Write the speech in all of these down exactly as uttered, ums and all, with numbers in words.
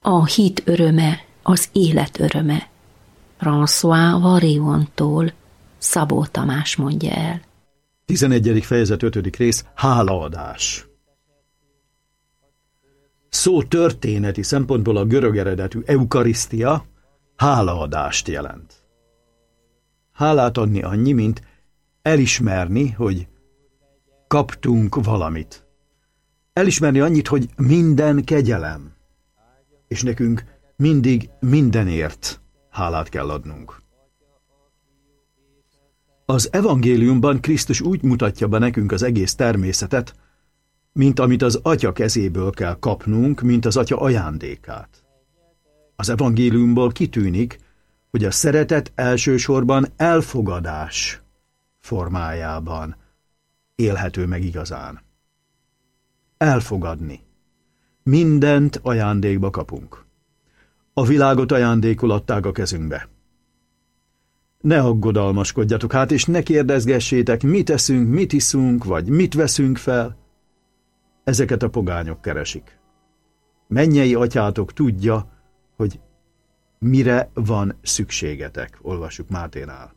A hit öröme az élet öröme. François Variontól Szabó Tamás mondja el. tizenegyedik fejezet ötödik rész. Hálaadás. Szó történeti szempontból a görög eredetű eukarisztia hálaadást jelent. Hálát adni annyi, mint elismerni, hogy kaptunk valamit. Elismerni annyit, hogy minden kegyelem, és nekünk mindig mindenért hálát kell adnunk. Az evangéliumban Krisztus úgy mutatja be nekünk az egész természetet, mint amit az Atya kezéből kell kapnunk, mint az Atya ajándékát. Az evangéliumból kitűnik, hogy a szeretet elsősorban elfogadás formájában élhető meg igazán. Elfogadni. Mindent ajándékba kapunk. A világot ajándékul adták a kezünkbe. Ne aggodalmaskodjatok hát, és ne kérdezgessétek, mit eszünk, mit iszunk, vagy mit veszünk fel. Ezeket a pogányok keresik. Mennyei atyátok tudja, hogy mire van szükségetek. Olvassuk Máténál.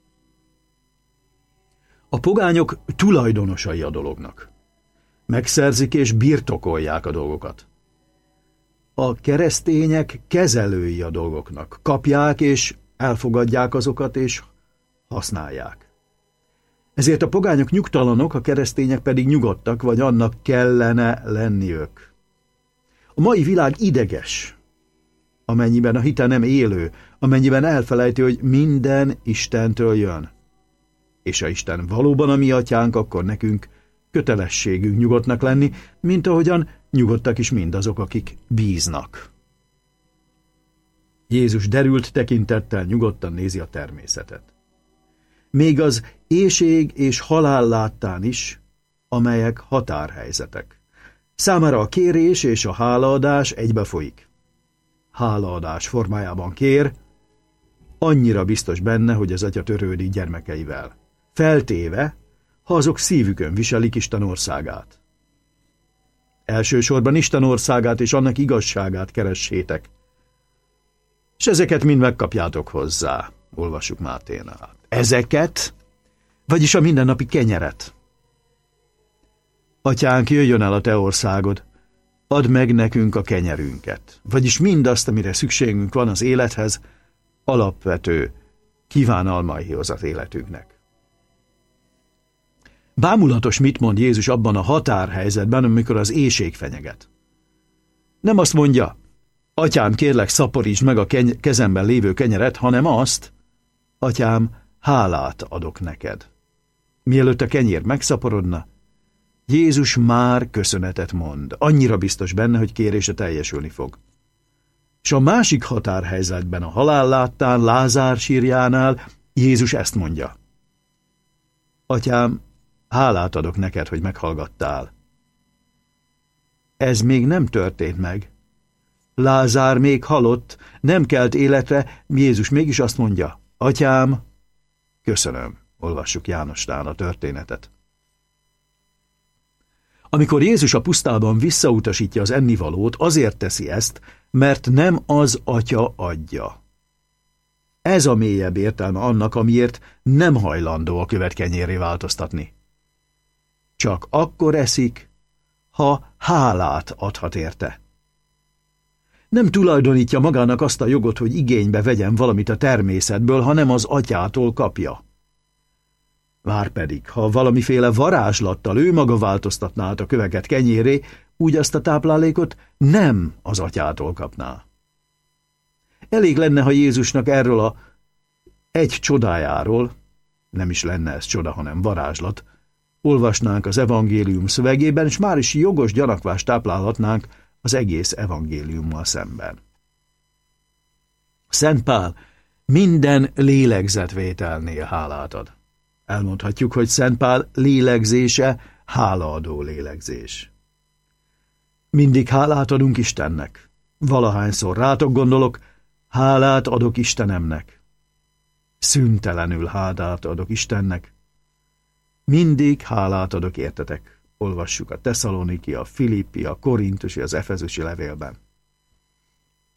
A pogányok tulajdonosai a dolognak. Megszerzik és birtokolják a dolgokat. A keresztények kezelői a dolgoknak. Kapják és elfogadják azokat és használják. Ezért a pogányok nyugtalanok, a keresztények pedig nyugodtak, vagy annak kellene lenniük. A mai világ ideges, amennyiben a hite nem élő, amennyiben elfelejti, hogy minden Istentől jön. És ha Isten valóban a mi atyánk, akkor nekünk kötelességünk nyugodtnak lenni, mint ahogyan nyugodtak is mindazok, akik bíznak. Jézus derült tekintettel nyugodtan nézi a természetet. Még az éhség és halál láttán is, amelyek határhelyzetek. Számára a kérés és a hálaadás egybefolyik. Hálaadás formájában kér, annyira biztos benne, hogy az Atya törődik gyermekeivel. Feltéve, ha azok szívükön viselik Isten országát. Elsősorban Isten országát és annak igazságát keressétek, és ezeket mind megkapjátok hozzá. Olvassuk Máténál. Ezeket, vagyis a mindennapi kenyeret. Atyánk, jöjjön el a te országod, add meg nekünk a kenyerünket, vagyis mindazt, amire szükségünk van az élethez, alapvető kívánalmaihoz az életünknek. Bámulatos, mit mond Jézus abban a határhelyzetben, amikor az éhség fenyeget. Nem azt mondja, atyám, kérlek, szaporítsd meg a keny- kezemben lévő kenyeret, hanem azt, atyám, hálát adok neked. Mielőtt a kenyér megszaporodna, Jézus már köszönetet mond, annyira biztos benne, hogy kérése teljesülni fog. És a másik határhelyzetben, a halál láttán, Lázár sírjánál Jézus ezt mondja. Atyám, hálát adok neked, hogy meghallgattál. Ez még nem történt meg. Lázár még halott, nem kelt életre, Jézus mégis azt mondja, atyám, köszönöm. Olvassuk Jánosnál a történetet. Amikor Jézus a pusztában visszautasítja az ennivalót, azért teszi ezt, mert nem az Atya adja. Ez a mélyebb értelme annak, amiért nem hajlandó a követ kenyérré változtatni. Csak akkor eszik, ha hálát adhat érte. Nem tulajdonítja magának azt a jogot, hogy igénybe vegyen valamit a természetből, hanem az atyától kapja. Márpedig, ha valamiféle varázslattal ő maga változtatná át a köveket kenyérré, úgy azt a táplálékot nem az atyától kapná. Elég lenne, ha Jézusnak erről a egy csodájáról, nem is lenne ez csoda, hanem varázslat, olvasnánk az evangélium szövegében, és már is jogos gyanakvást táplálhatnánk az egész evangéliummal szemben. Szent Pál minden lélegzetvételnél hálát ad. Elmondhatjuk, hogy Szent Pál lélegzése hálaadó lélegzés. Mindig hálát adunk Istennek. Valahányszor rátok gondolok, hálát adok Istenemnek. Szüntelenül hálát adok Istennek. Mindig hálát adok értetek. Olvassuk a Tesszaloniki, a Filippi, a Korintusi, az Efezusi levélben.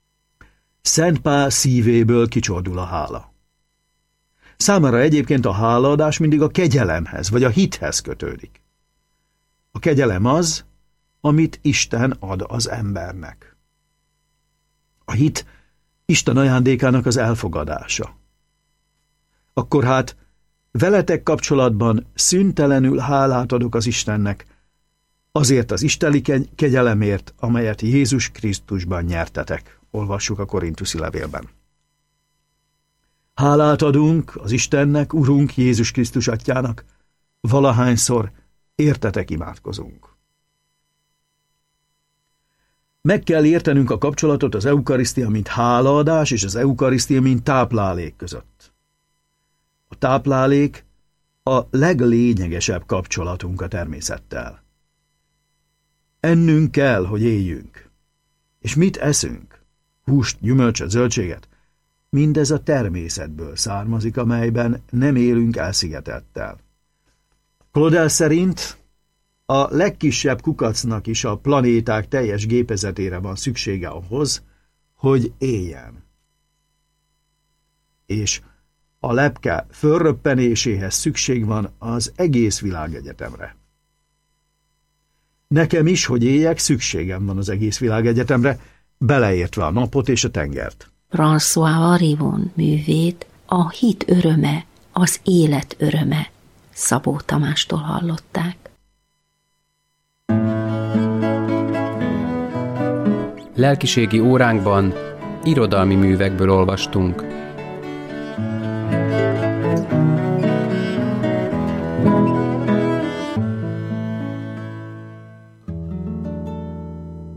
Szent Pál szívéből kicsordul a hála. Számára egyébként a hálaadás mindig a kegyelemhez vagy a hithez kötődik. A kegyelem az, amit Isten ad az embernek. A hit Isten ajándékának az elfogadása. Akkor hát veletek kapcsolatban szüntelenül hálát adok az Istennek, azért az isteni kegyelemért, amelyet Jézus Krisztusban nyertetek. Olvassuk a Korintuszi levélben. Hálát adunk az Istennek, Urunk Jézus Krisztus Atyának, valahányszor értetek imádkozunk. Meg kell értenünk a kapcsolatot az eukarisztia mint hálaadás és az eukarisztia mint táplálék között. A táplálék a leglényegesebb kapcsolatunk a természettel. Ennünk kell, hogy éljünk. És mit eszünk? Húst, gyümölcsöt, zöldséget? Mindez a természetből származik, amelyben nem élünk elszigetelttel. Claudel szerint a legkisebb kukacnak is a planéták teljes gépezetére van szüksége ahhoz, hogy éljen. És a lepke fölröppenéséhez szükség van az egész világegyetemre. Nekem is, hogy éljek, szükségem van az egész világegyetemre, beleértve a napot és a tengert. François Varivon művét A hit öröme, az élet öröme Szabó Tamástól hallották. Lelkiségi óránkban irodalmi művekből olvastunk.